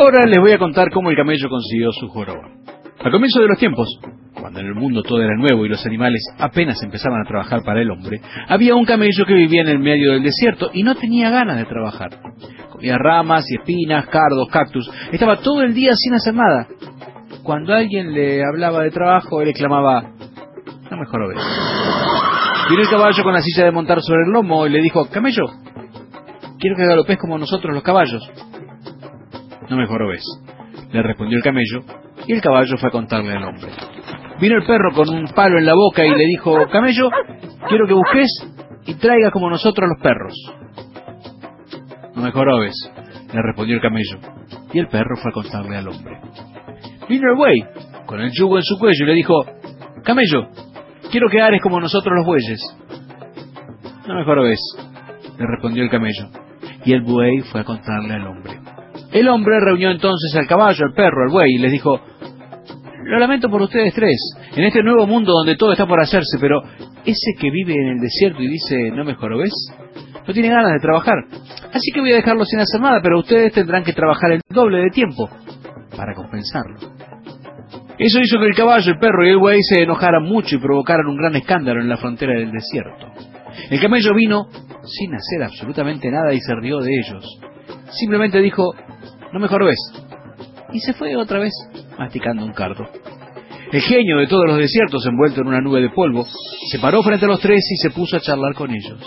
Ahora les voy a contar cómo el camello consiguió su joroba. Al comienzo de los tiempos, cuando en el mundo todo era nuevo y los animales apenas empezaban a trabajar para el hombre, había un camello que vivía en el medio del desierto y no tenía ganas de trabajar. Comía ramas y espinas, cardos, cactus. Estaba todo el día sin hacer nada. Cuando alguien le hablaba de trabajo, él exclamaba: no me jorobes. Vino el caballo con la silla de montar sobre el lomo y le dijo: camello, quiero que galopes como nosotros los caballos. No me jorobes, le respondió el camello, y el caballo fue a contarle al hombre. Vino el perro con un palo en la boca y le dijo: camello, quiero que busques y traigas como nosotros los perros. No me jorobes, le respondió el camello, y el perro fue a contarle al hombre. Vino el buey con el yugo en su cuello y le dijo: camello, quiero que ares como nosotros los bueyes. No me jorobes, le respondió el camello, y el buey fue a contarle al hombre. El hombre reunió entonces al caballo, al perro, al buey y les dijo: lo lamento por ustedes tres, en este nuevo mundo donde todo está por hacerse, pero ese que vive en el desierto y dice no me jorobes, no tiene ganas de trabajar, así que voy a dejarlo sin hacer nada, pero ustedes tendrán que trabajar el doble de tiempo para compensarlo. Eso hizo que el caballo, el perro y el buey se enojaran mucho y provocaran un gran escándalo en la frontera del desierto. El camello vino sin hacer absolutamente nada y se rió de ellos. Simplemente dijo: no me jorobes, y se fue otra vez masticando un cardo. El genio de todos los desiertos, envuelto en una nube de polvo, se paró frente a los tres y se puso a charlar con ellos.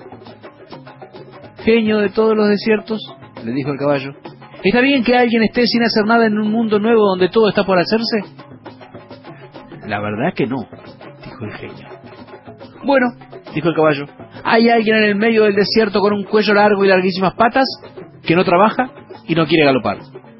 Genio de todos los desiertos, le dijo el caballo, ¿está bien que alguien esté sin hacer nada en un mundo nuevo donde todo está por hacerse? La verdad que no, dijo el genio. Bueno, dijo el caballo, ¿hay alguien en el medio del desierto con un cuello largo y larguísimas patas que no trabaja y no quiere galopar?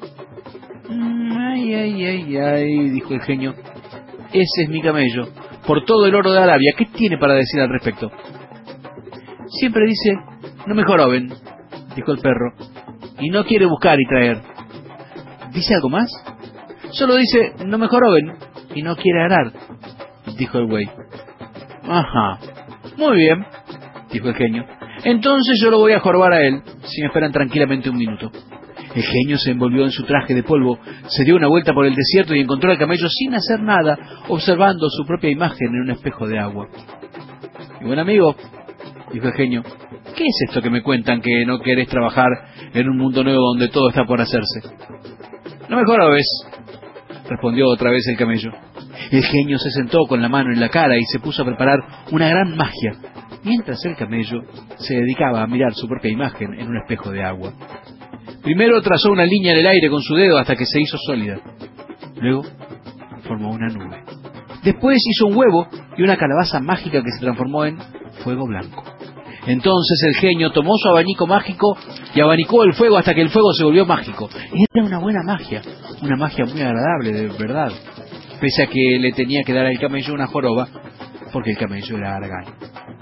Ay, dijo el genio, ese es mi camello, por todo el oro de Arabia. ¿Qué tiene para decir al respecto? Siempre dice, no me joroben, dijo el perro, y no quiere buscar y traer. ¿Dice algo más? Solo dice, no me joroben, y no quiere arar, dijo el buey. Ajá, muy bien, dijo el genio. Entonces yo lo voy a jorobar a él, si me esperan tranquilamente un minuto. El genio se envolvió en su traje de polvo, se dio una vuelta por el desierto y encontró al camello sin hacer nada, observando su propia imagen en un espejo de agua. Mi buen amigo, dijo el genio, ¿qué es esto que me cuentan que no querés trabajar en un mundo nuevo donde todo está por hacerse? No me jorobes, respondió otra vez el camello. El genio se sentó con la mano en la cara y se puso a preparar una gran magia, mientras el camello se dedicaba a mirar su propia imagen en un espejo de agua. Primero trazó una línea en el aire con su dedo hasta que se hizo sólida. Luego formó una nube. Después hizo un huevo y una calabaza mágica que se transformó en fuego blanco. Entonces el genio tomó su abanico mágico y abanicó el fuego hasta que el fuego se volvió mágico. Era una buena magia, una magia muy agradable, de verdad, pese a que le tenía que dar al camello una joroba, porque el camello era haragán.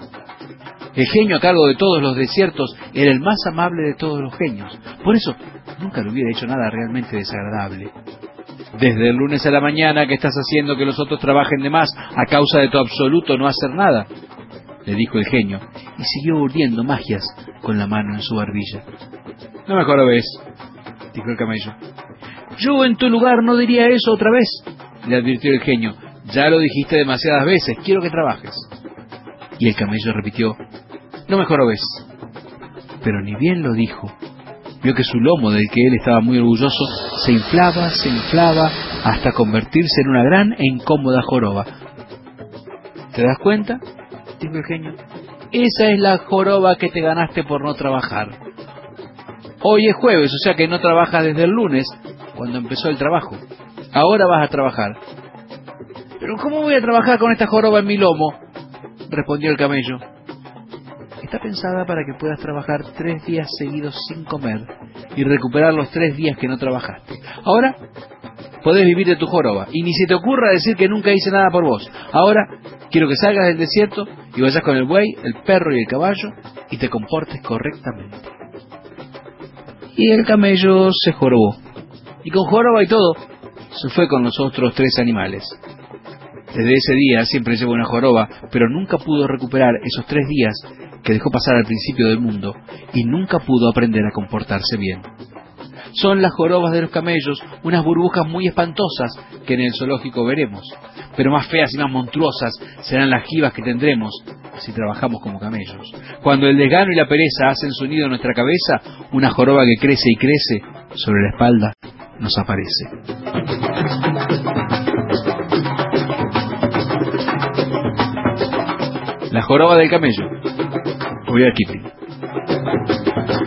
El genio a cargo de todos los desiertos era el más amable de todos los genios. Por eso nunca le hubiera hecho nada realmente desagradable. Desde el lunes a la mañana que estás haciendo que los otros trabajen de más a causa de tu absoluto no hacer nada, le dijo el genio, y siguió urdiendo magias con la mano en su barbilla. No me jorobes, dijo el camello. Yo en tu lugar no diría eso otra vez, le advirtió el genio. Ya lo dijiste demasiadas veces, quiero que trabajes. Y el camello repitió, no me jorobes. Pero ni bien lo dijo, vio que su lomo, del que él estaba muy orgulloso, se inflaba, hasta convertirse en una gran e incómoda joroba. ¿Te das cuenta?, dijo el genio. Esa es la joroba que te ganaste por no trabajar. Hoy es jueves, o sea que no trabajas desde el lunes, cuando empezó el trabajo. Ahora vas a trabajar. ¿Pero cómo voy a trabajar con esta joroba en mi lomo?, respondió el camello. Está pensada para que puedas trabajar 3 días seguidos sin comer y recuperar los 3 días que no trabajaste. Ahora podés vivir de tu joroba y ni se te ocurra decir que nunca hice nada por vos. Ahora quiero que salgas del desierto y vayas con el buey, el perro y el caballo y te comportes correctamente. Y el camello se jorobó, y con joroba y todo se fue con los otros 3 animales. Desde ese día siempre llevó una joroba, pero nunca pudo recuperar esos 3 días que dejó pasar al principio del mundo y nunca pudo aprender a comportarse bien. Son las jorobas de los camellos, unas burbujas muy espantosas que en el zoológico veremos. Pero más feas y más monstruosas serán las jibas que tendremos si trabajamos como camellos. Cuando el desgano y la pereza hacen su nido en nuestra cabeza, una joroba que crece y crece sobre la espalda nos aparece. La joroba del camello. Rudyard Kipling.